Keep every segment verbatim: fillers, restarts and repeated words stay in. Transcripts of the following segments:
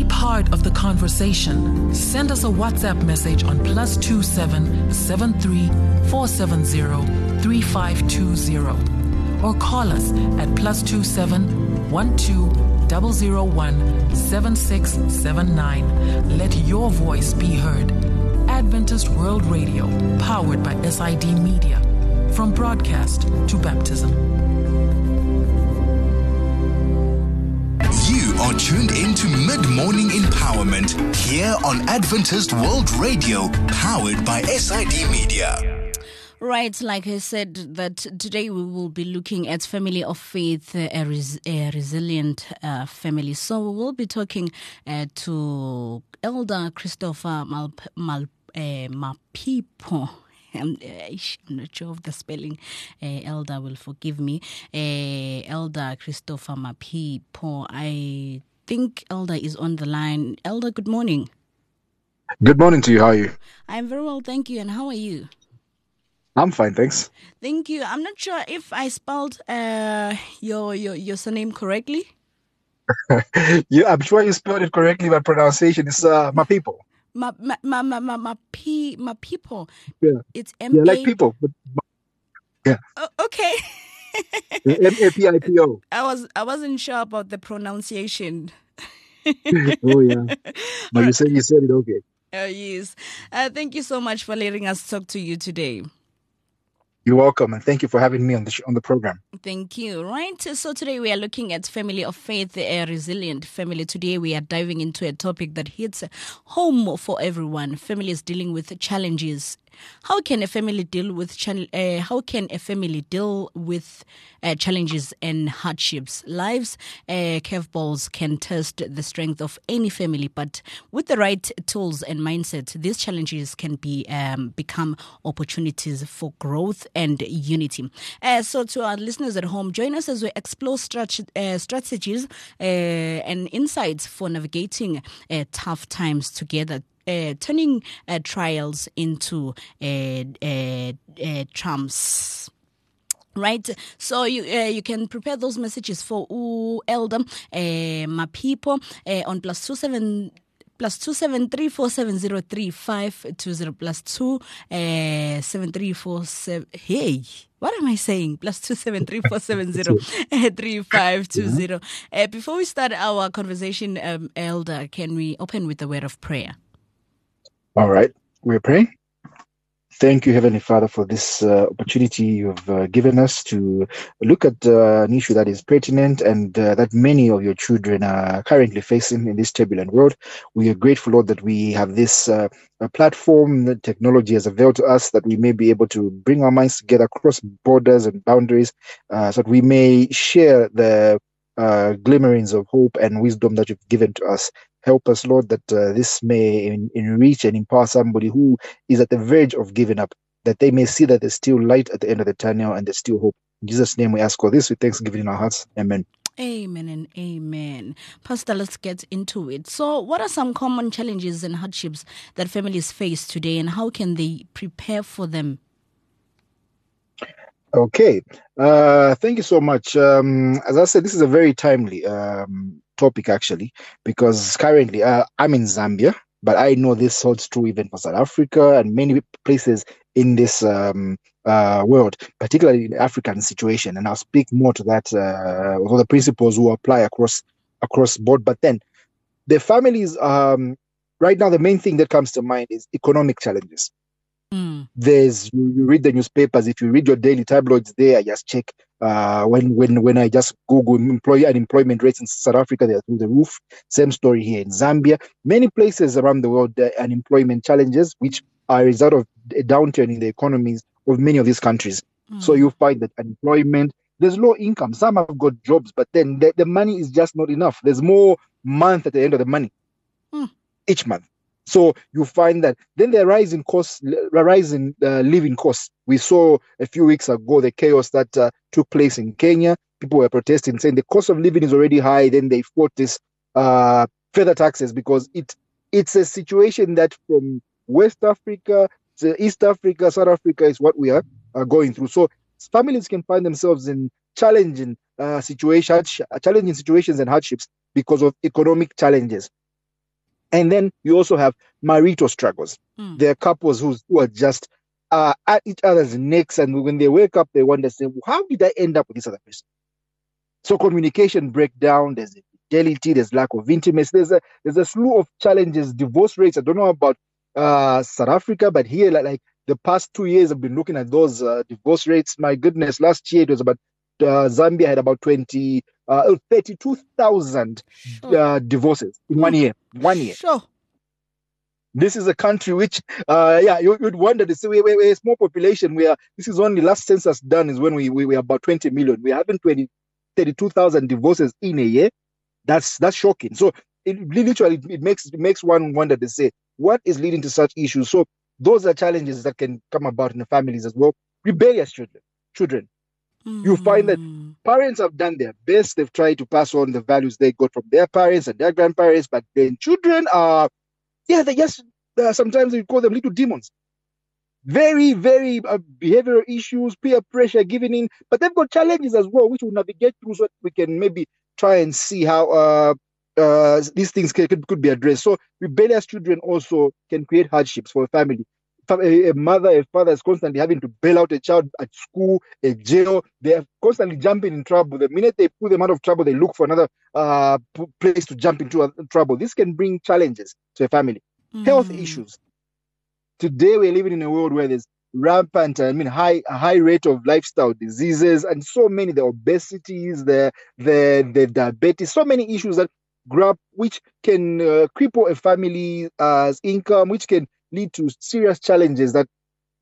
Be part of the conversation. Send us a WhatsApp message on plus two seven seven three four seven zero three five two zero or call us at plus two seven one two zero zero one seven six seven nine. Let your voice be heard. Adventist World Radio, powered by S I D Media. From broadcast to baptism. You are tuned into Mid-Morning Empowerment here on Adventist World Radio, powered by S I D Media. Right, like I said, that today we will be looking at family of faith, uh, a, res- a resilient uh, family. So we will be talking uh, to Elder Christopher Mal- Mal- uh, Mapipo. I'm, uh, I'm not sure of the spelling. Uh, Elder will forgive me. Uh, Elder Christopher Mapipo. I think Elder is on the line. Elder, good morning. Good morning to you. How are you? I'm very well, thank you. And how are you? I'm fine, thanks. Thank you. I'm not sure if I spelled uh, your, your your surname correctly. you, I'm sure you spelled it correctly. My pronunciation is uh, my people. My my my my my, my, P, my people. Yeah. It's M A. Yeah, like people. But, yeah. Oh, okay. M A P I P O. I was I wasn't sure about the pronunciation. Oh yeah. But you said you said it okay. Oh yes. Uh, thank you so much for letting us talk to you today. You're welcome, and thank you for having me on the sh- on the program. Thank you. Right. So today we are looking at family of faith, a resilient family. Today we are diving into a topic that hits home for everyone. Families dealing with challenges. How can a family deal with chal- uh, how can a family deal with uh, challenges and hardships? Life's uh, curveballs can test the strength of any family, but with the right tools and mindset, these challenges can be um, become opportunities for growth and unity. Uh, so, to our listeners at home, join us as we explore strat- uh, strategies uh, and insights for navigating uh, tough times together. Uh, turning uh, trials into uh, uh, uh, trumps. Right, so you uh, you can prepare those messages for ooh, Elder uh, my people uh, on plus two seven plus two seven three four seven zero three five two zero plus two uh, seven three four seven. Hey. What am I saying? Plus two seven three four seven zero three five two zero. Uh, before we start our conversation, um, Elder, can we open with a word of prayer? All right, we're praying. Thank you, Heavenly Father, for this uh, opportunity you've uh, given us to look at uh, an issue that is pertinent and uh, that many of your children are currently facing in this turbulent world. We are grateful, Lord, that we have this uh, platform that technology has availed to us, that we may be able to bring our minds together across borders and boundaries uh, so that we may share the uh, glimmerings of hope and wisdom that you've given to us. Help us, Lord, that uh, this may en- enrich and empower somebody who is at the verge of giving up, that they may see that there's still light at the end of the tunnel and there's still hope. In Jesus' name we ask all this with thanksgiving in our hearts. Amen. Amen and amen. Pastor, let's get into it. So what are some common challenges and hardships that families face today, and how can they prepare for them? Okay. Uh, thank you so much. Um, as I said, this is a very timely um, topic, actually, because currently uh, I'm in Zambia, but I know this holds true even for South Africa and many places in this um, uh, world, particularly in the African situation. And I'll speak more to that, uh, all the principles who apply across across board. But then the families, um, right now, the main thing that comes to mind is economic challenges. Mm. There's you, you read the newspapers. If you read your daily tabloids there, I just check uh, when when when I just Google employee unemployment rates in South Africa, they're through the roof. Same story here in Zambia. Many places around the world, the unemployment challenges, which are a result of a downturn in the economies of many of these countries. Mm. So you find that unemployment, there's low income. Some have got jobs, but then the, the money is just not enough. There's more month at the end of the money Mm. each month. So you find that then the rise in costs, the rise in uh, living costs. We saw a few weeks ago the chaos that uh, took place in Kenya. People were protesting, saying the cost of living is already high. Then they fought this uh, further taxes because it it's a situation that from West Africa to East Africa, South Africa is what we are uh, going through. So families can find themselves in challenging uh, situations, challenging situations and hardships because of economic challenges. And then you also have marital struggles. Mm. There are couples who's, who are just uh, at each other's necks, and when they wake up, they wonder, say, how did I end up with this other person? So communication breakdown, there's infidelity, there's lack of intimacy, there's a there's a slew of challenges. Divorce rates, I don't know about uh, South Africa, but here, like, like the past two years, I've been looking at those uh, divorce rates. My goodness, last year it was about, uh, Zambia had about twenty, uh, thirty-two thousand sure. uh, divorces in one year. One year. Sure. This is a country which, uh, yeah, you, you'd wonder to say we, we, we're a small population. We are. This is only last census done is when we we were about twenty million. We haven't twenty. thirty-two thousand divorces in a year. That's that's shocking. So it literally it makes it makes one wonder to say what is leading to such issues. So those are challenges that can come about in the families as well. Rebellious children, children. Mm. You find that parents have done their best. They've tried to pass on the values they got from their parents and their grandparents, but then children are, yeah, they just uh, sometimes we call them little demons. Very, very uh, behavioral issues, peer pressure, giving in, but they've got challenges as well, which we'll navigate through so we can maybe try and see how uh, uh, these things can, could, could be addressed. So rebellious children also can create hardships for a family. A, a mother, a father is constantly having to bail out a child at school, a jail. They are constantly jumping in trouble. The minute they put them out of trouble, they look for another uh, place to jump into uh, trouble. This can bring challenges to a family. Mm. Health issues. Today we're living in a world where there's rampant, I mean, high high rate of lifestyle diseases, and so many, the obesities, the the the diabetes, so many issues that grab, which can uh, cripple a family's uh, income, which can lead to serious challenges that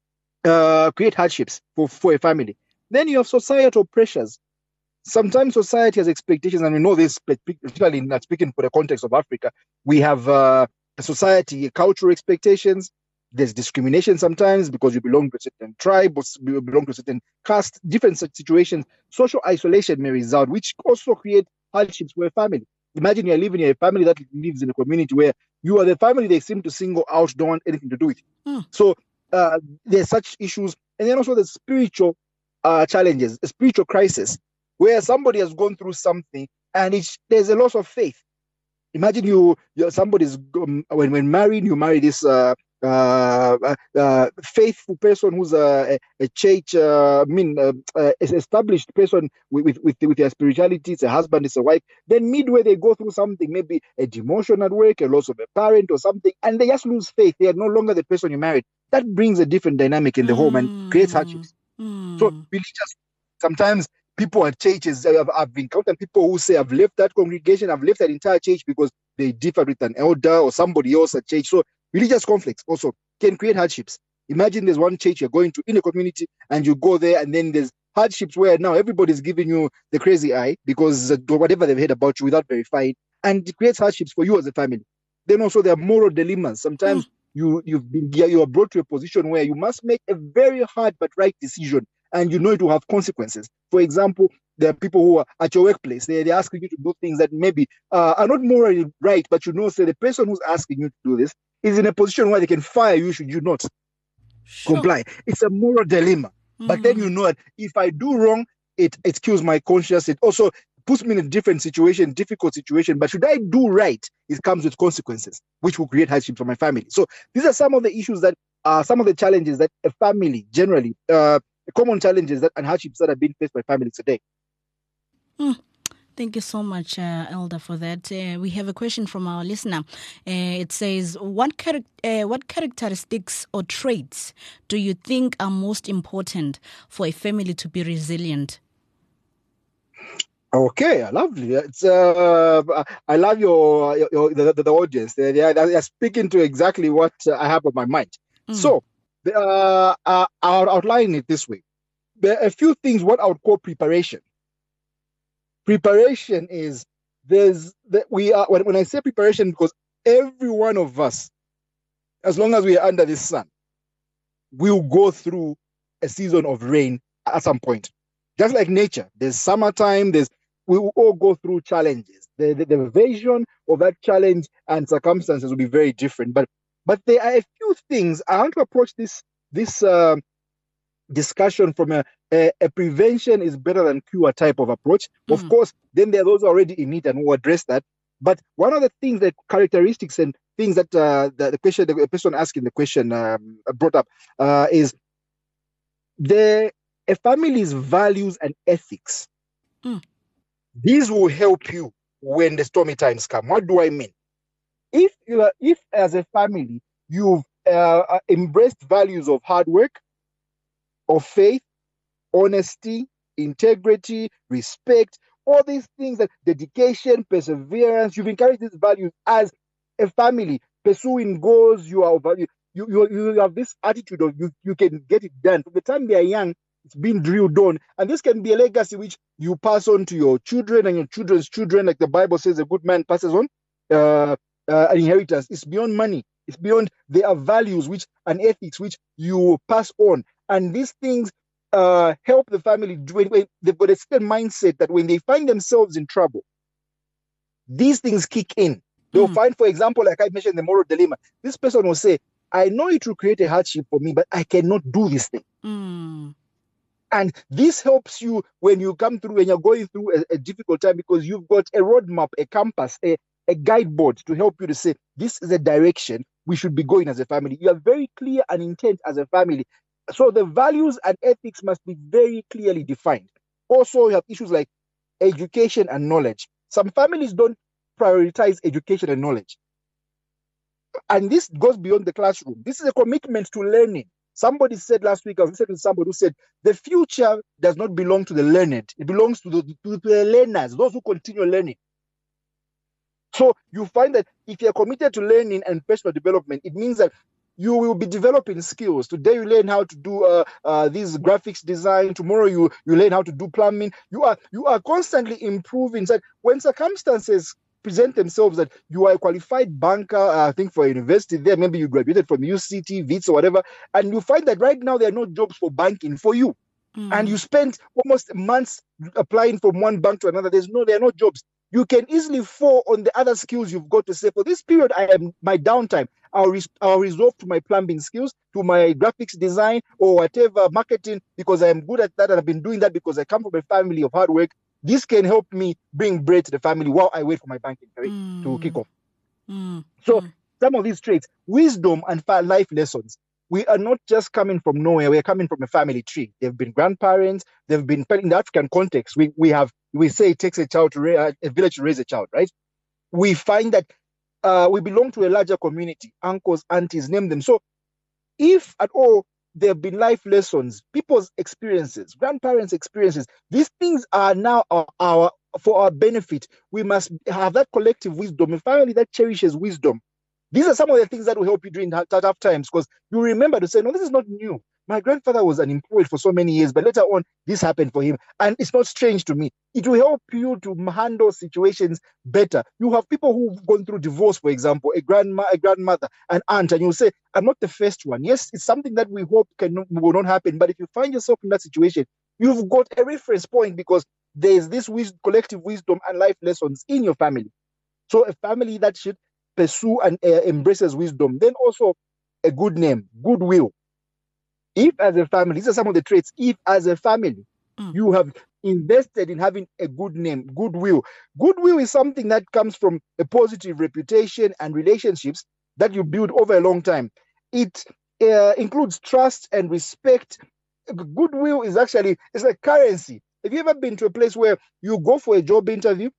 uh, create hardships for, for a family. Then you have societal pressures. Sometimes society has expectations, and we know this, particularly not speaking for the context of Africa. We have uh, a society, cultural expectations. There's discrimination sometimes because you belong to a certain tribe or you belong to a certain caste, different situations. Social isolation may result, which also create hardships for a family. Imagine you're living in a family that lives in a community where you are the family they seem to single out, don't want anything to do with it. Mm. So uh, there's such issues. And then also the spiritual uh, challenges, a spiritual crisis, where somebody has gone through something and it's, there's a loss of faith. Imagine you, you're somebody's, um, when, when married, you marry this uh, uh, uh, faithful person who's a, a church, uh, I mean, uh, uh, established person with, with, with, with their spirituality. It's a husband, it's a wife. Then midway, they go through something, maybe a demotion at work, a loss of a parent or something, and they just lose faith. They are no longer the person you married. That brings a different dynamic in the mm. home and creates hardships. Mm. So religious, sometimes people at churches, I've, I've encountered people who say, I've left that congregation, I've left that entire church because they differ with an elder or somebody else at church. So religious conflicts also can create hardships. Imagine there's one church you're going to in a community and you go there and then there's hardships where now everybody's giving you the crazy eye because uh, whatever they've heard about you without verifying, and it creates hardships for you as a family. Then also there are moral dilemmas. Sometimes mm. you, you've been, you are brought to a position where you must make a very hard but right decision and you know it will have consequences. For example, there are people who are at your workplace, they, they're asking you to do things that maybe uh, are not morally right, but you know, say the person who's asking you to do this is in a position where they can fire you should you not sure. comply. It's a moral dilemma. Mm-hmm. But then you know that if I do wrong, it, it kills my conscience. It also puts me in a different situation, difficult situation. But should I do right, it comes with consequences, which will create hardship for my family. So these are some of the issues that are some of the challenges that a family generally, uh, common challenges that and hardships that are being faced by families today. Mm. Thank you so much, uh, Elder, for that. Uh, we have a question from our listener. Uh, it says, what, char- uh, what characteristics or traits do you think are most important for a family to be resilient? Okay, lovely. It's uh, I love your, your, your the, the, the audience. They, they, are, they are speaking to exactly what I have on my mind. Mm. So uh, uh, I'll outline it this way. There are a few things what I would call preparation. Preparation is there's that we are when, when I say preparation, because every one of us, as long as we are under the sun, will go through a season of rain at some point. Just like nature, there's summertime, there's we will all go through challenges. The, the, the version of that challenge and circumstances will be very different. But but there are a few things I want to approach this this uh, discussion from a, a, a prevention is better than cure type of approach. Mm. Of course, then there are those already in it and who address that. But one of the things that characteristics and things that uh, the, the question, the person asking the question um, brought up uh, is the a family's values and ethics. Mm. These will help you when the stormy times come. What do I mean? If you are, if as a family you've uh, embraced values of hard work, of faith, honesty, integrity, respect, all these things, that dedication, perseverance, you've encouraged these values as a family, pursuing goals, you are you you you have this attitude of you you can get it done. From the time they are young, it's been drilled on, and this can be a legacy which you pass on to your children and your children's children. Like the Bible says, a good man passes on uh, uh, an inheritance. It's beyond money. It's beyond. There are values which and ethics which you pass on, and these things uh, help the family. When, when they've got a certain mindset that when they find themselves in trouble, these things kick in. They'll mm. find, for example, like I mentioned, the moral dilemma. This person will say, "I know it will create a hardship for me, but I cannot do this thing." Mm. And this helps you when you come through, when you're going through a, a difficult time, because you've got a roadmap, a compass, a, a guideboard to help you to say, this is a direction we should be going as a family. You are very clear and intent as a family. So the values and ethics must be very clearly defined. Also, you have issues like education and knowledge. Some families don't prioritize education and knowledge. And this goes beyond the classroom. This is a commitment to learning. Somebody said last week, I was listening to somebody who said, the future does not belong to the learned. It belongs to the, to, to the learners, those who continue learning. So you find that if you're committed to learning and personal development, it means that you will be developing skills. Today you learn how to do uh, uh, this graphics design. Tomorrow you, you learn how to do plumbing. You are, you are constantly improving. So when circumstances present themselves that you are a qualified banker, uh, I think for a university there, maybe you graduated from U C T, Wits or whatever, and you find that right now there are no jobs for banking for you. Mm. And you spent almost months applying from one bank to another. There's no, there are no jobs. You can easily fall on the other skills you've got to say, for this period, I am my downtime. I'll, res- I'll resolve to my plumbing skills, to my graphics design or whatever, marketing, because I'm good at that. And I've been doing that because I come from a family of hard work. This can help me bring bread to the family while I wait for my banking career mm. to kick off. Mm. So mm. some of these traits, wisdom and life lessons, we are not just coming from nowhere. We are coming from a family tree. They've been grandparents. They've been in the African context. We we have we say it takes a child to raise a village to raise a child, right? We find that uh, we belong to a larger community. Uncles, aunties, name them. So if at all there have been life lessons, people's experiences, grandparents' experiences, these things are now our, our for our benefit. We must have that collective wisdom, a family that cherishes wisdom. These are some of the things that will help you during tough times, because you remember to say, no, this is not new. My grandfather was unemployed for so many years, but later on, this happened for him. And it's not strange to me. It will help you to handle situations better. You have people who've gone through divorce, for example, a grandma, a grandmother, an aunt, and you'll say, I'm not the first one. Yes, it's something that we hope can will not happen. But if you find yourself in that situation, you've got a reference point, because there's this wisdom, collective wisdom and life lessons in your family. So a family that should pursue and uh, embraces wisdom, then also a good name, goodwill. If as a family, these are some of the traits, if as a family, mm. you have invested in having a good name, goodwill. Goodwill is something that comes from a positive reputation and relationships that you build over a long time. It uh, includes trust and respect. Goodwill is actually, it's like currency. Have you ever been to a place where you go for a job interview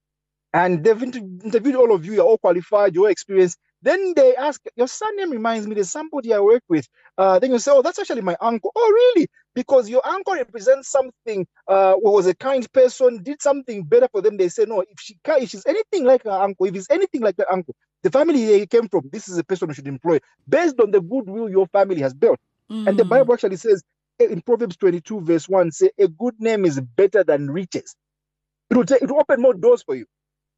and they've inter- interviewed all of you, you're all qualified, you're experienced. Then they ask, your surname reminds me, there's somebody I work with. Uh, then you say, oh, that's actually my uncle. Oh, really? Because your uncle represents something, uh, was a kind person, did something better for them. They say, no, if, she can, if she's anything like her uncle, if it's anything like that uncle, the family they came from, this is a person we should employ, based on the goodwill your family has built. Mm. And the Bible actually says, in Proverbs twenty-two, verse one, say, a good name is better than riches. It will, take, it will open more doors for you.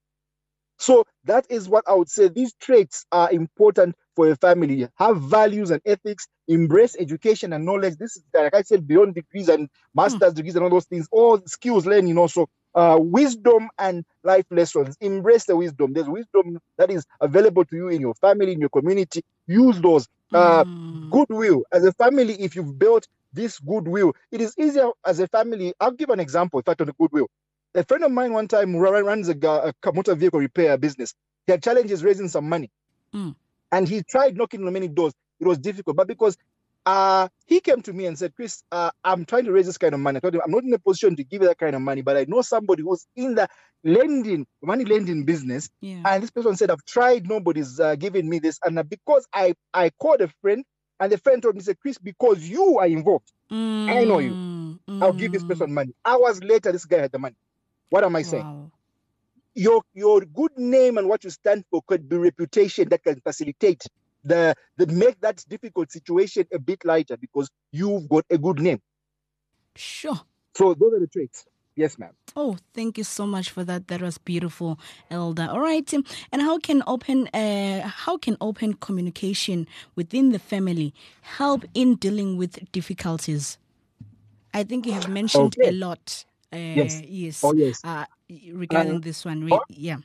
So that is what I would say. These traits are important for a family. Have values and ethics, embrace education and knowledge. This is, like I said, beyond degrees and master's mm. degrees and all those things, all skills learning also. Uh, wisdom and life lessons. Embrace the wisdom. There's wisdom that is available to you in your family, in your community. Use those. Uh, mm. Goodwill. As a family, if you've built this goodwill, it is easier as a family. I'll give an example, in fact, on the goodwill. A friend of mine one time runs a, a motor vehicle repair business. He had challenges raising some money. Mm. And he tried knocking on many doors. It was difficult. But because uh, he came to me and said, Chris, uh, I'm trying to raise this kind of money. I told him, I'm not in a position to give you that kind of money, but I know somebody who's in the lending, money lending business. Yeah. And this person said, I've tried, nobody's uh, giving me this. And uh, because I, I called a friend, and the friend told me, said, Chris, because you are involved, Mm. I know you. Mm. I'll give this person money. Hours later, this guy had the money. What am I saying? Wow. Your your good name and what you stand for could be reputation that can facilitate the, the make that difficult situation a bit lighter because you've got a good name. Sure. So those are the traits. Yes, ma'am. Oh, thank you so much for that. That was beautiful, Elder. All right. And how can open uh, how can open communication within the family help in dealing with difficulties? I think you have mentioned Okay. a lot. Uh, Yes. Yes. Oh, yes. Uh, regarding Uh, this one. We, oh. yeah.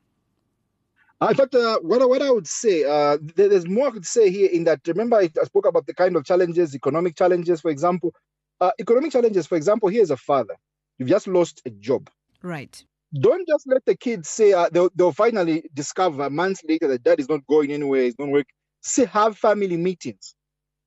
Uh, in fact, uh, what, I- what I would say, uh, there- there's more I could say here in that, remember I, I spoke about the kind of challenges, economic challenges, for example. Uh, economic challenges, for example, here's a father. You've just lost a job. Right. Don't just let the kids say, uh, they'll, they'll finally discover months later that dad is not going anywhere, he's not working. Say, have family meetings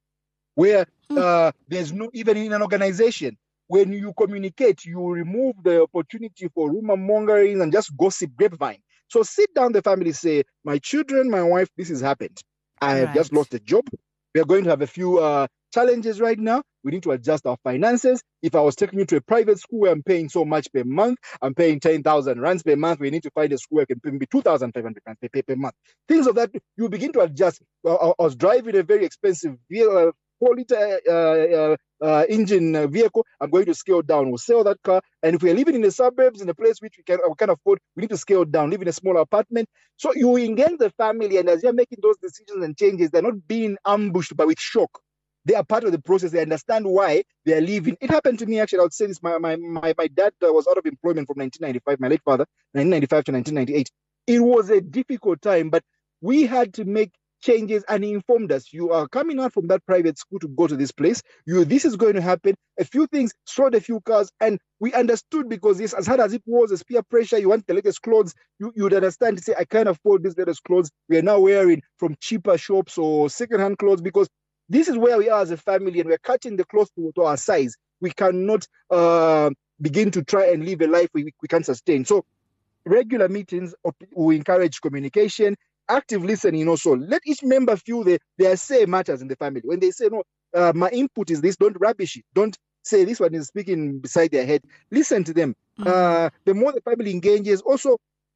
where uh, there's no, even in an organization, when you communicate, you remove the opportunity for rumor mongering and just gossip grapevine. So sit down, the family, say, my children, my wife, this has happened. I have just Right. lost a job. We are going to have a few uh, challenges right now. We need to adjust our finances. If I was taking you to a private school where I'm paying so much per month, I'm paying ten thousand rands per month. We need to find a school where I can pay maybe two thousand five hundred rands per, per, per month. Things of that, you begin to adjust. I, I was driving a very expensive vehicle, four liter uh, uh, uh, engine uh, vehicle. I'm going to scale down. We'll sell that car. And if we're living in the suburbs, in a place which we can, we can afford, we need to scale down, live in a smaller apartment. So you engage the family, and as you're making those decisions and changes, they're not being ambushed by with shock. They are part of the process. They understand why they are leaving. It happened to me, actually. I would say this. My my my, my dad uh, was out of employment from nineteen ninety-five, my late father, nineteen ninety-five to nineteen ninety-eight. It was a difficult time, but we had to make changes, and he informed us, you are coming out from that private school to go to this place. You, this is going to happen. A few things, sold a few cars, and we understood, because this, as hard as it was, as peer pressure, you want the latest clothes, you, you would understand to say, I can't afford these latest clothes. We are now wearing from cheaper shops or secondhand clothes, because this is where we are as a family, and we're cutting the clothes to, to our size. We cannot uh, begin to try and live a life we, we can't sustain. So regular meetings, we encourage communication, active listening also. Let each member feel that their say matters in the family. When they say, no, uh, my input is this, don't rubbish it. Don't say this one is speaking beside their head. Listen to them. Mm. Uh, the more the family engages, also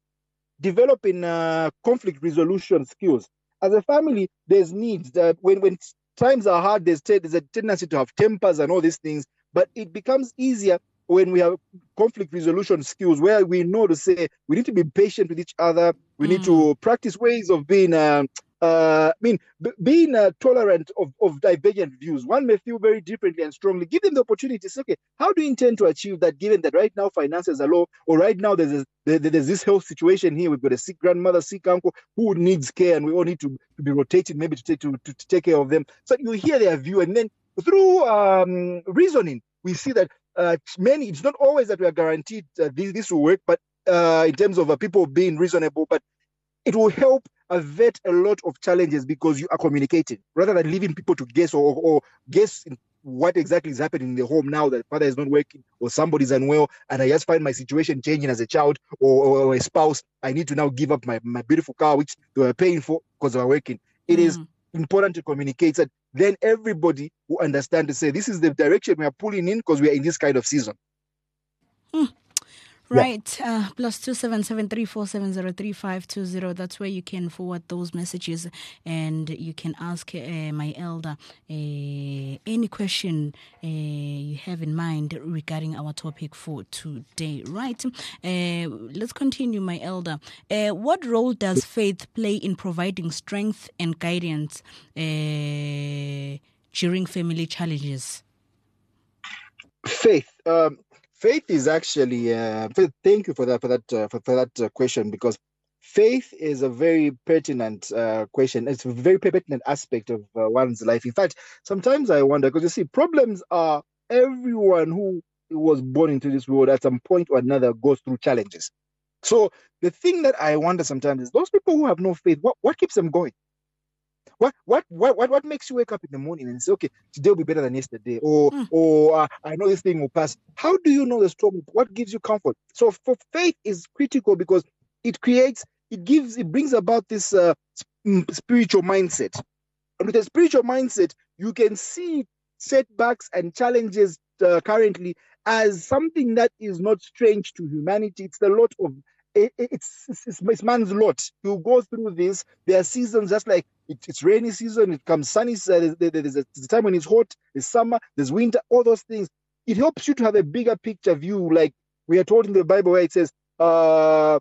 developing uh, conflict resolution skills. As a family, there's needs that when, when times are hard, there's, t- there's a tendency to have tempers and all these things, but it becomes easier when we have conflict resolution skills, where we know to say we need to be patient with each other. We mm. need to practice ways of being, uh, uh, I mean, b- being uh, tolerant of, of divergent views. One may feel very differently and strongly. Give them the opportunity to say, okay, how do you intend to achieve that, given that right now finances are low, or right now there's a, there, there's this health situation here. We've got a sick grandmother, sick uncle who needs care, and we all need to, to be rotated maybe to take, to, to, to take care of them. So you hear their view, and then through um, reasoning, we see that Uh, many, it's not always that we are guaranteed uh, this, this will work, but uh, in terms of uh, people being reasonable, but it will help avert a lot of challenges because you are communicating rather than leaving people to guess or, or guess what exactly is happening in the home now that father is not working or somebody's unwell and I just find my situation changing as a child or, or, or a spouse. I need to now give up my, my beautiful car, which they were paying for because they were working. It mm. is important to communicate that then everybody will understand to say this is the direction we are pulling in because we are in this kind of season. Hmm. Right. Yeah. Uh, plus two seven seven three four seven zero three five two zero. That's where you can forward those messages, and you can ask uh, my elder uh, any question uh, you have in mind regarding our topic for today. Right. Uh, let's continue, my elder. Uh, what role does faith play in providing strength and guidance uh, during family challenges? Faith. Um, Faith is actually. Uh, thank you for that for that uh, for, for that uh, question, because faith is a very pertinent uh, question. It's a very pertinent aspect of uh, one's life. In fact, sometimes I wonder, because you see, problems are everyone who was born into this world at some point or another goes through challenges. So the thing that I wonder sometimes is those people who have no faith, what, what keeps them going? What, what what what what makes you wake up in the morning and say, okay, today will be better than yesterday, or mm. or uh, I know this thing will pass? How do you know the storm? What gives you comfort? So for faith is critical because it creates, it gives, it brings about this uh, spiritual mindset. And with a spiritual mindset, you can see setbacks and challenges uh, currently as something that is not strange to humanity. It's the lot of it, it's, it's it's man's lot. You go through this. There are seasons just like it, it's rainy season. It comes sunny. Uh, there's a time when it's hot. There's summer. There's winter. All those things. It helps you to have a bigger picture view. Like we are told in the Bible where it says, uh,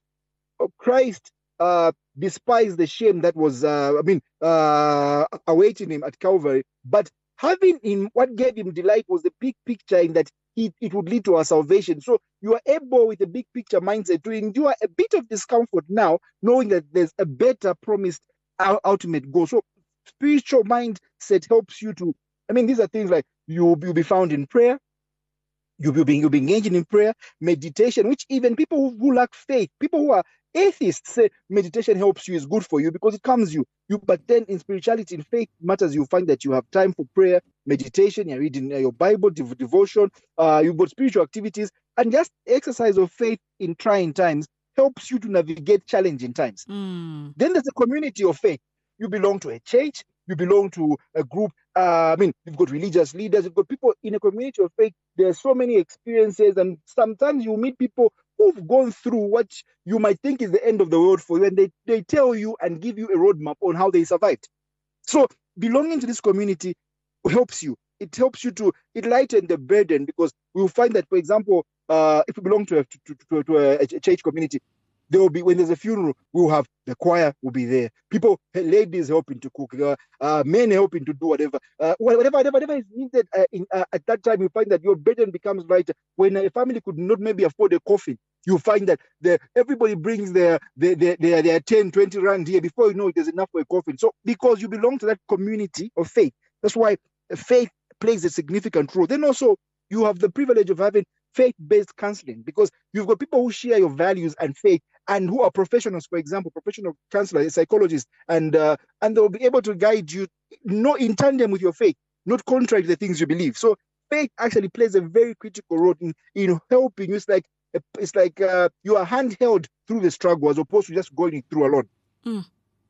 Christ uh, despised the shame that was, uh, I mean, uh, awaiting him at Calvary. But having him, what gave him delight was the big picture in that it, it would lead to our salvation. So you are able with a big picture mindset to endure a bit of discomfort now, knowing that there's a better promised ultimate goal. So spiritual mindset helps you to, I mean, these are things like you'll, you'll be found in prayer. You'll be, you'll be engaging in prayer, meditation, which even people who, who lack faith, people who are atheists say meditation helps you, is good for you because it calms you. You, but then in spirituality, in faith matters, you find that you have time for prayer, meditation, you're reading your Bible, dev- devotion, uh, you've got spiritual activities, and just exercise of faith in trying times helps you to navigate challenging times. Mm. Then there's a community of faith. You belong to a church, you belong to a group. Uh, I mean, you've got religious leaders, you've got people in a community of faith. There's so many experiences, and sometimes you meet people who've gone through what you might think is the end of the world for you, and they, they tell you and give you a roadmap on how they survived. So belonging to this community helps you. It helps you to, it lightens the burden, because we'll find that, for example, uh, if you belong to a, to, to, to a, a church community, there will be, when there's a funeral, we'll have the choir will be there. People, ladies helping to cook, uh, uh, men helping to do whatever, uh, whatever, whatever, whatever is needed. Uh, in, uh, at that time, you find that your burden becomes lighter. When a family could not maybe afford a coffin, you find that the, everybody brings their, their, their, their, their ten, twenty rand here. Before you know it, there's enough for a coffin. So because you belong to that community of faith, that's why faith plays a significant role. Then also, you have the privilege of having faith-based counseling, because you've got people who share your values and faith and who are professionals, for example, professional counselors, psychologists, and uh, and they'll be able to guide you not in tandem with your faith, not contrary to the things you believe. So faith actually plays a very critical role in, in helping you. It's like it's like uh, you are handheld through the struggle as opposed to just going through alone. Mm.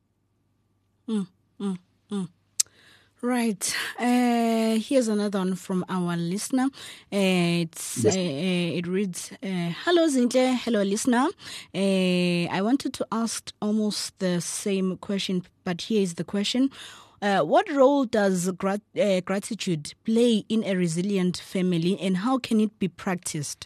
Mm, mm, mm. Right. Uh, here's another one from our listener. Uh, it's, yes. uh, it reads, uh, Hello, Zintle. Hello, listener. Uh, I wanted to ask almost the same question, but here is the question. Uh, what role does grat- uh, gratitude play in a resilient family, and how can it be practiced?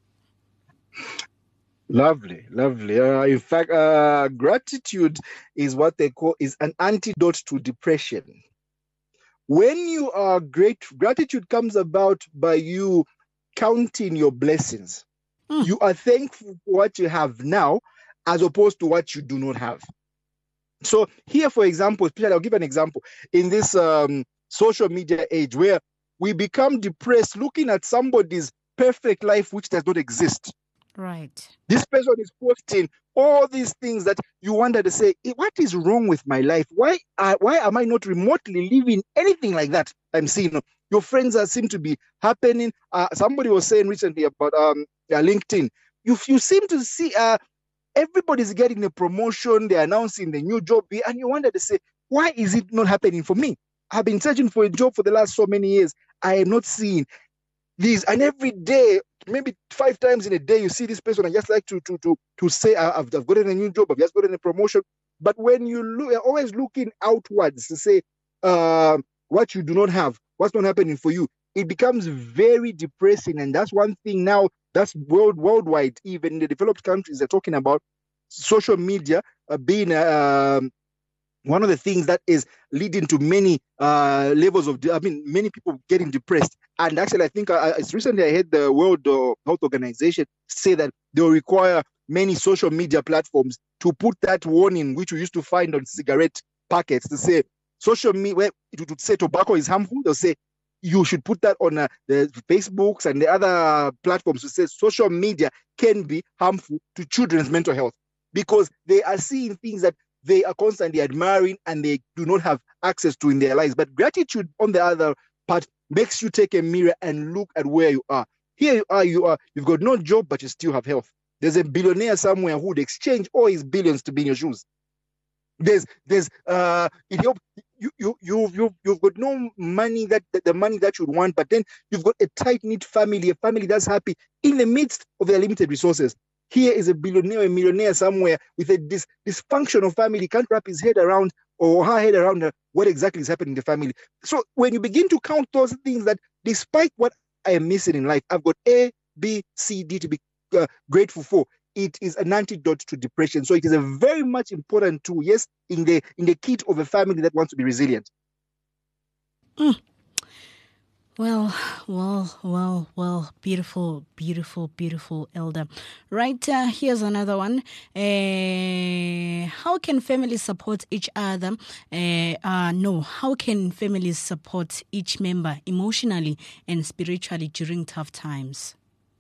Lovely, lovely. Uh, in fact, uh, gratitude is what they call is an antidote to depression. When you are great, gratitude comes about by you counting your blessings. Mm. You are thankful for what you have now as opposed to what you do not have. So here, for example, I'll give an example. In this um, social media age where we become depressed looking at somebody's perfect life which does not exist. Right. This person is posting all these things that you wanted to say, what is wrong with my life? Why uh, why am I not remotely living anything like that I'm seeing? Your friends are seem to be happening. Uh, somebody was saying recently about um, uh, LinkedIn. You, you seem to see uh, everybody's getting a promotion. They're announcing the new job. And you wanted to say, why is it not happening for me? I've been searching for a job for the last so many years. I am not seeing these. And every day, maybe five times in a day, you see this person. I just like to to to to say, I've, I've gotten a new job, I've just gotten a promotion. But when you look, you're always looking outwards to say uh, what you do not have, what's not happening for you, it becomes very depressing. And that's one thing now, that's world worldwide, even in the developed countries, they're talking about social media uh, being uh, um, one of the things that is leading to many uh, levels of, I mean, many people getting depressed. And actually, I think uh, it's recently I heard the World uh, Health Organization say that they will require many social media platforms to put that warning, which we used to find on cigarette packets, to say social media, where it would say tobacco is harmful. They'll say you should put that on uh, the Facebooks and the other platforms to say social media can be harmful to children's mental health, because they are seeing things that they are constantly admiring and they do not have access to in their lives. But gratitude, on the other part, makes you take a mirror and look at where you are. Here you are, you are, you've got no job, but you still have health. There's a billionaire somewhere who would exchange all his billions to be in your shoes. There's, there's, uh, it help, you, you, you, you, you've got no money that, that the money that you'd want, but then you've got a tight-knit family, a family that's happy in the midst of their limited resources. Here is a billionaire, a millionaire somewhere with a dis, dysfunctional family, can't wrap his head around or her head around uh, what exactly is happening in the family. So when you begin to count those things that despite what I am missing in life, I've got A, B, C, D to be uh, grateful for. It is an antidote to depression. So it is a very much important tool, yes, in the in the kit of a family that wants to be resilient. Mm. Well, well, well, well, beautiful, beautiful, beautiful, Elder. Right, uh, here's another one. Uh, how can families support each other? Uh, uh, no, how can families support each member emotionally and spiritually during tough times?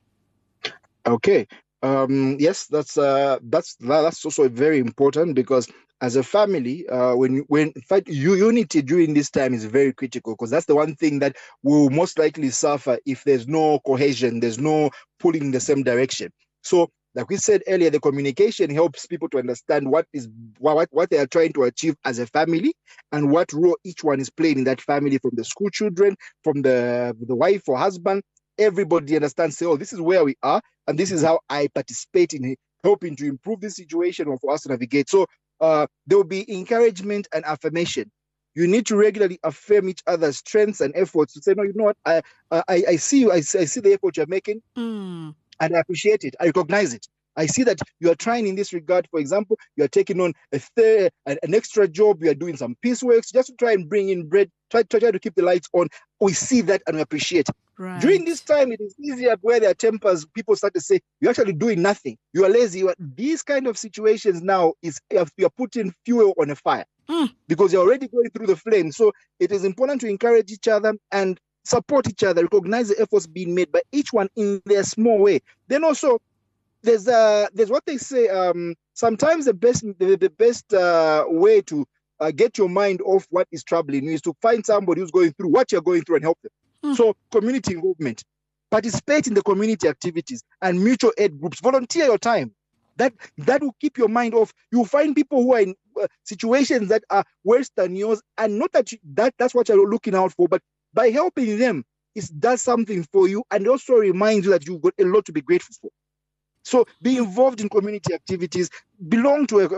Okay. Um, yes, that's uh, that's that's also very important, because as a family, uh, when when in fact unity during this time is very critical, because that's the one thing that will most likely suffer if there's no cohesion, there's no pulling in the same direction. So, like we said earlier, the communication helps people to understand what is what what they are trying to achieve as a family and what role each one is playing in that family, from the school children, from the the wife or husband. Everybody understands, say, oh, this is where we are, and this is how I participate in helping to improve this situation or for us to navigate. So uh, there will be encouragement and affirmation. You need to regularly affirm each other's strengths and efforts to say, no, you know what, I I, I see you, I see, I see the effort you're making, mm. and I appreciate it. I recognize it. I see that you are trying in this regard. For example, you are taking on a third, an extra job. You are doing some piecework just to try and bring in bread, try, try, try to keep the lights on. We see that and we appreciate it. Right. During this time, it is easier where there are tempers. People start to say, you're actually doing nothing. You are lazy. You are, these kind of situations now is you're putting fuel on a fire mm. because you're already going through the flame. So it is important to encourage each other and support each other, recognize the efforts being made by each one in their small way. Then also, There's uh there's what they say. Um, sometimes the best the, the best uh, way to uh, get your mind off what is troubling you is to find somebody who's going through what you're going through and help them. Mm. So community involvement, participate in the community activities and mutual aid groups. Volunteer your time. That that will keep your mind off. You'll find people who are in uh, situations that are worse than yours, and not that you, that that's what you're looking out for, but by helping them, it does something for you, and also reminds you that you've got a lot to be grateful for. So be involved in community activities, belong to a,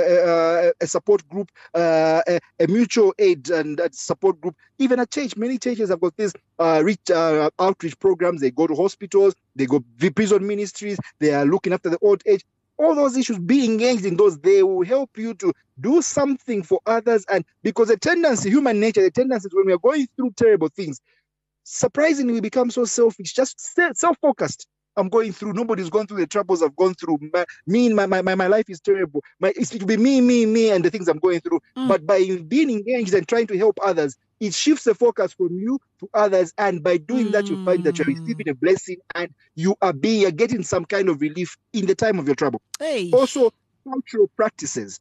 a, a, a support group, uh, a, a mutual aid and a support group. Even at church, many churches have got these uh, reach, uh, outreach programs. They go to hospitals, they go to prison ministries, they are looking after the old age. All those issues, be engaged in those. They will help you to do something for others. And because the tendency, human nature, the tendency is when we are going through terrible things, surprisingly, we become so selfish, just self-focused. I'm going through. Nobody's gone through the troubles I've gone through. My, me, my, my, my life is terrible. My, it will be me, me, me, and the things I'm going through. Mm. But by being engaged and trying to help others, it shifts the focus from you to others. And by doing mm. that, you find that you're receiving a blessing and you are being, you're getting some kind of relief in the time of your trouble. Hey. Also, cultural practices.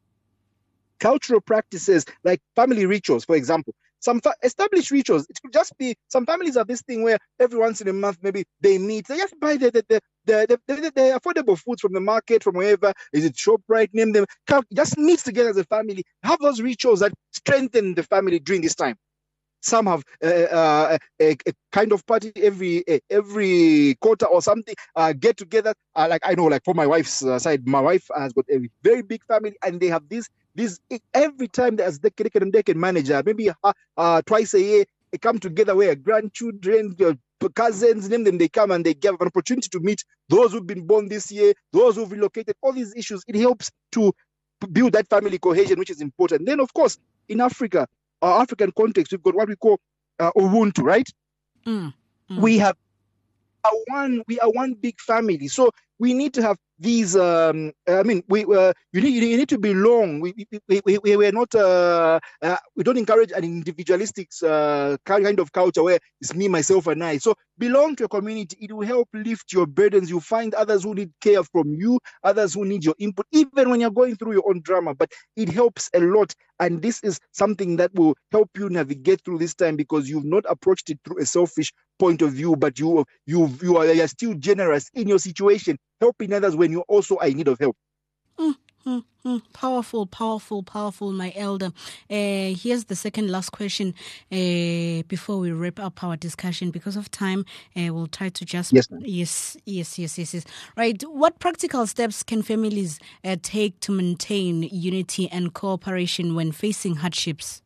Cultural practices like family rituals, for example. Some fa- established rituals. It could just be, some families have this thing where every once in a month, maybe they meet. They just buy the the the, the, the, the, the affordable foods from the market, from wherever. Is it ShopRite? Name them. Just meet together as a family. Have those rituals that strengthen the family during this time. Some have uh, uh, a, a kind of party every uh, every quarter or something. Uh, get together. Uh, like I know, like for my wife's uh, side, my wife has got a very big family, and they have this. This every time there's they can, they can manage uh, maybe uh, uh, twice a year they come together where grandchildren, uh, cousins, name them, they come and they give an opportunity to meet those who've been born this year, those who've relocated, all these issues. It helps to build that family cohesion, which is important. Then, of course, in Africa, our African context, we've got what we call uh, Ubuntu, right? Mm, mm. We have a one, we are one big family. So we need to have these. Um, I mean, we uh, you need you need to belong. We we we, we we're not. Uh, uh, we don't encourage an individualistic uh, kind of culture where it's me, myself, and I. So belong to a community. It will help lift your burdens. You find others who need care from you, others who need your input, even when you're going through your own drama. But it helps a lot, and this is something that will help you navigate through this time because you've not approached it through a selfish point of view, but you you you are you're still generous in your situation, helping others when you also are in need of help. Mm, mm, mm. Powerful, powerful, powerful, my elder. Uh, here's the second last question uh, before we wrap up our discussion. Because of time, uh, we'll try to just... Yes, yes, yes, yes, yes, yes. Right. What practical steps can families uh, take to maintain unity and cooperation when facing hardships?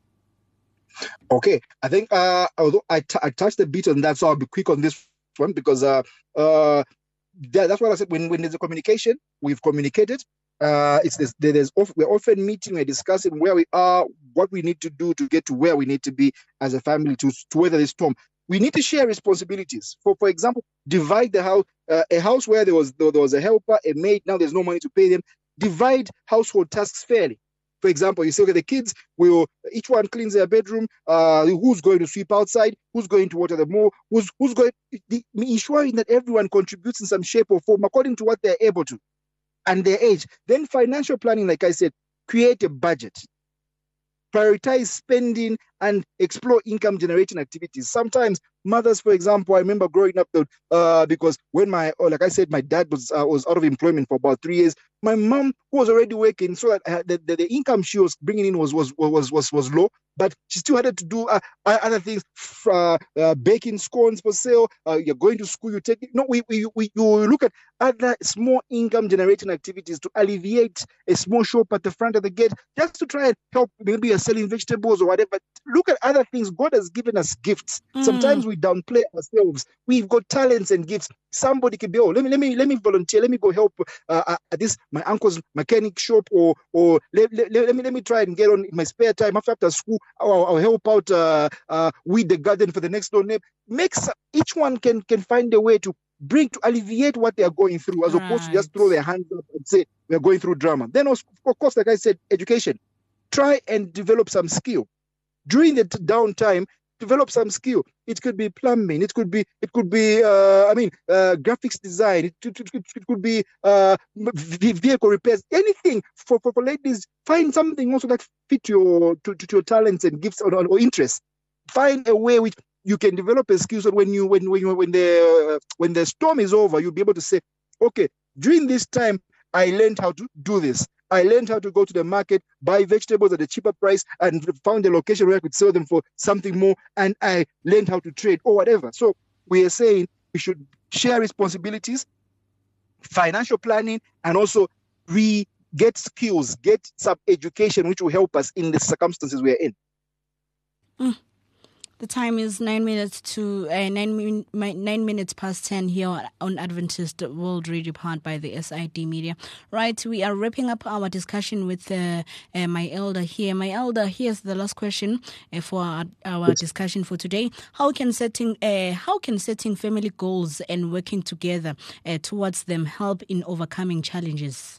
Okay, I think uh, although I, t- I touched a bit on that, so I'll be quick on this one because uh, uh, that, that's what I said. When, when there's a communication, we've communicated. Uh, it's this, there's off, we're often meeting, we're discussing where we are, what we need to do to get to where we need to be as a family to, to weather this storm. We need to share responsibilities. For for example, divide the house. Uh, a house where there was there was a helper, a maid. Now there's no money to pay them. Divide household tasks fairly. For example, you say, okay, the kids will, each one cleans their bedroom. Uh, who's going to sweep outside? Who's going to water the mower? Who's, who's going, the, ensuring that everyone contributes in some shape or form according to what they're able to and their age. Then financial planning, like I said, create a budget. Prioritize spending and explore income-generating activities. Sometimes mothers, for example, I remember growing up uh, because when my, or like I said, my dad was uh, was out of employment for about three years. My mom, who was already working, so that uh, the, the, the income she was bringing in was was was was was low, but she still had to do uh, other things, uh, uh, baking scones for sale. Uh, you're going to school, you take it. No, we we we you look at other small income-generating activities to alleviate a small shop at the front of the gate, just to try and help. Maybe you're selling vegetables or whatever. Look at other things. God has given us gifts. Mm. Sometimes we downplay ourselves. We've got talents and gifts. Somebody can be, oh, let me let me let me volunteer. Let me go help uh, at this my uncle's mechanic shop, or or let, let, let me let me try and get on in my spare time after after school. I'll, I'll help out uh, uh, weed the garden for the next door neighbor. Makes each one can can find a way to bring to alleviate what they are going through, as right. opposed to just throw their hands up and say we are going through drama. Then of course, like I said, education. Try and develop some skill during the t- downtime. Develop some skill. It could be plumbing. It could be. It could be. Uh, I mean, uh, graphics design. It, it, it, it could be uh, vehicle repairs. Anything for, for, for ladies. Find something also that fit your to, to your talents and gifts or, or interests. Find a way which you can develop a skill. So when you when when when the uh, when the storm is over, you'll be able to say, okay, during this time, I learned how to do this. I learned how to go to the market, buy vegetables at a cheaper price, and found a location where I could sell them for something more, and I learned how to trade or whatever. So we are saying we should share responsibilities, financial planning, and also we get skills, get some education, which will help us in the circumstances we are in. Mm. The time is nine minutes to uh, nine min, nine minutes past ten here on, on Adventist World Radio, powered by the S I D Media. Right, we are wrapping up our discussion with uh, uh, my elder here. My elder, here's the last question uh, for our, our yes. discussion for today. How can setting uh, how can setting family goals and working together uh, towards them help in overcoming challenges?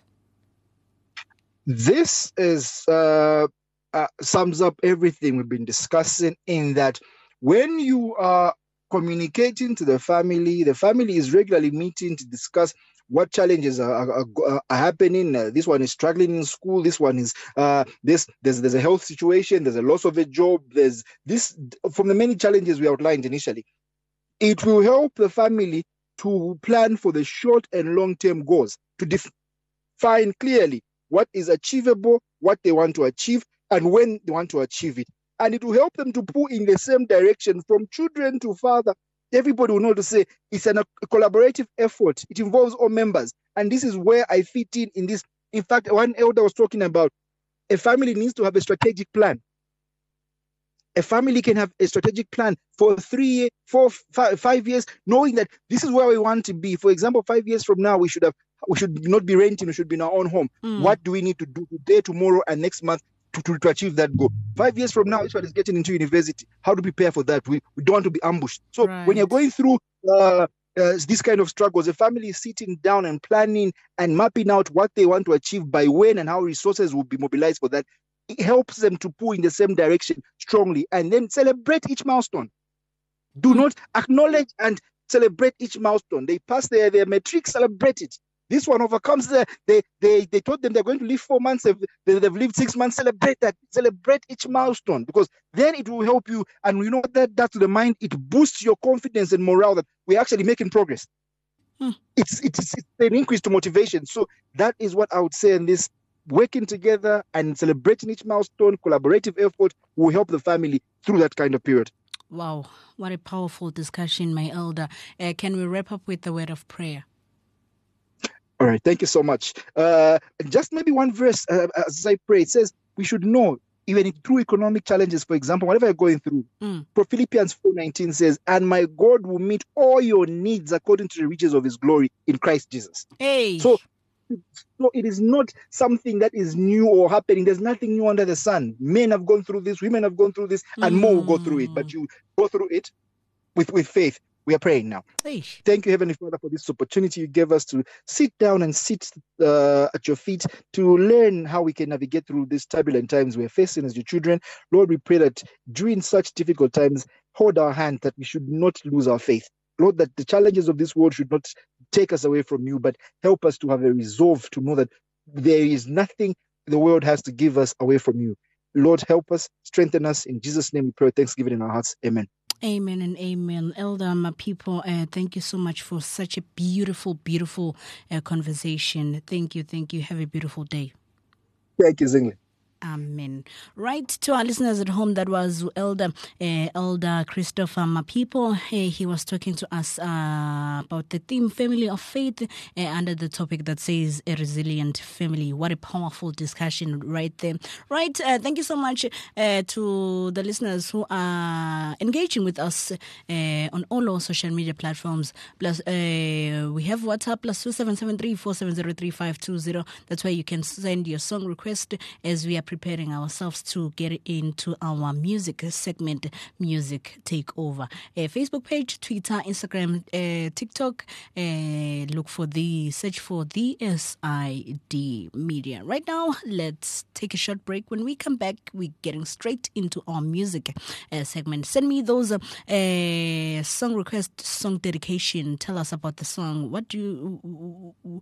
This is. Uh... Uh, sums up everything we've been discussing, in that when you are communicating to the family, the family is regularly meeting to discuss what challenges are, are, are happening. Uh, this one is struggling in school. This one is uh, this. There's there's a health situation. There's a loss of a job. There's this, from the many challenges we outlined initially. It will help the family to plan for the short and long term goals, to define clearly what is achievable, what they want to achieve, and when they want to achieve it. And it will help them to pull in the same direction from children to father. Everybody will know to say it's an, a collaborative effort. It involves all members. And this is where I fit in in this. In fact, one elder was talking about a family needs to have a strategic plan. A family can have a strategic plan for three, four, five, five years, knowing that this is where we want to be. For example, five years from now, we should have, we should not be renting. We should be in our own home. Mm. What do we need to do today, tomorrow, and next month to, to, to achieve that goal? Five years from now, each one is getting into university. How to prepare for that? We, we don't want to be ambushed. So right. when you're going through uh, uh, these kind of struggles, a family is sitting down and planning and mapping out what they want to achieve by when and how resources will be mobilized for that. It helps them to pull in the same direction strongly and then celebrate each milestone. Do mm-hmm. not acknowledge and celebrate each milestone. They pass their, their metric, celebrate it. This one overcomes the, they, they, they told them they're going to live four months. They've, they've lived six months. Celebrate that. Celebrate each milestone, because then it will help you. And you know what that does to the mind? It boosts your confidence and morale that we're actually making progress. Hmm. It's, it's, it's an increase to motivation. So that is what I would say in this. Working together and celebrating each milestone, collaborative effort will help the family through that kind of period. Wow, what a powerful discussion, my elder. Uh, can we wrap up with the word of prayer? All right, thank you so much. Uh, just maybe one verse uh, as I pray. It says we should know, even through economic challenges, for example, whatever you're going through. Mm. For Philippians four nineteen says, and my God will meet all your needs according to the riches of his glory in Christ Jesus. Hey. So, so it is not something that is new or happening. There's nothing new under the sun. Men have gone through this, women have gone through this, and mm. more will go through it. But you go through it with, with faith. We are praying now. Eish. Thank you, Heavenly Father, for this opportunity you gave us to sit down and sit uh, at your feet to learn how we can navigate through these turbulent times we're facing as your children. Lord, we pray that during such difficult times, hold our hand, that we should not lose our faith. Lord, that the challenges of this world should not take us away from you, but help us to have a resolve to know that there is nothing the world has to give us away from you. Lord, help us, strengthen us. In Jesus' name we pray, thanksgiving in our hearts. Amen. Amen and amen. Elder, my people, uh, thank you so much for such a beautiful, beautiful uh, conversation. Thank you, thank you. Have a beautiful day. Thank you, Zingli. Amen. Right, to our listeners at home, that was Elder uh, Elder Christopher Mapipo. Uh, he was talking to us uh, about the theme Family of Faith uh, under the topic that says a resilient family. What a powerful discussion right there. Right, uh, thank you so much uh, to the listeners who are engaging with us uh, on all our social media platforms. Plus, uh, we have WhatsApp plus two seven seven three four seven zero three five two zero. That's where you can send your song request as we are preparing ourselves to get into our music segment, Music Takeover. Uh, Facebook page, Twitter, Instagram, uh, TikTok. Uh, look for the, search for the S I D Media. Right now, let's take a short break. When we come back, we're getting straight into our music uh, segment. Send me those uh, uh, song request, song dedication. Tell us about the song. What do you,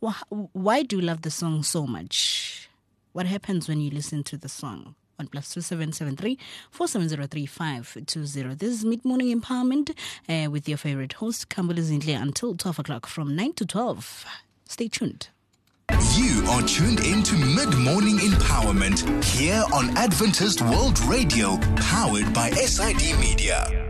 why do you love the song so much? What happens when you listen to the song? One plus two seven seven three four seven zero three five two zero. This is Mid Morning Empowerment uh, with your favorite host, Kambuli Zindle, until twelve o'clock from nine to twelve. Stay tuned. You are tuned into Mid Morning Empowerment here on Adventist World Radio, powered by S I D Media.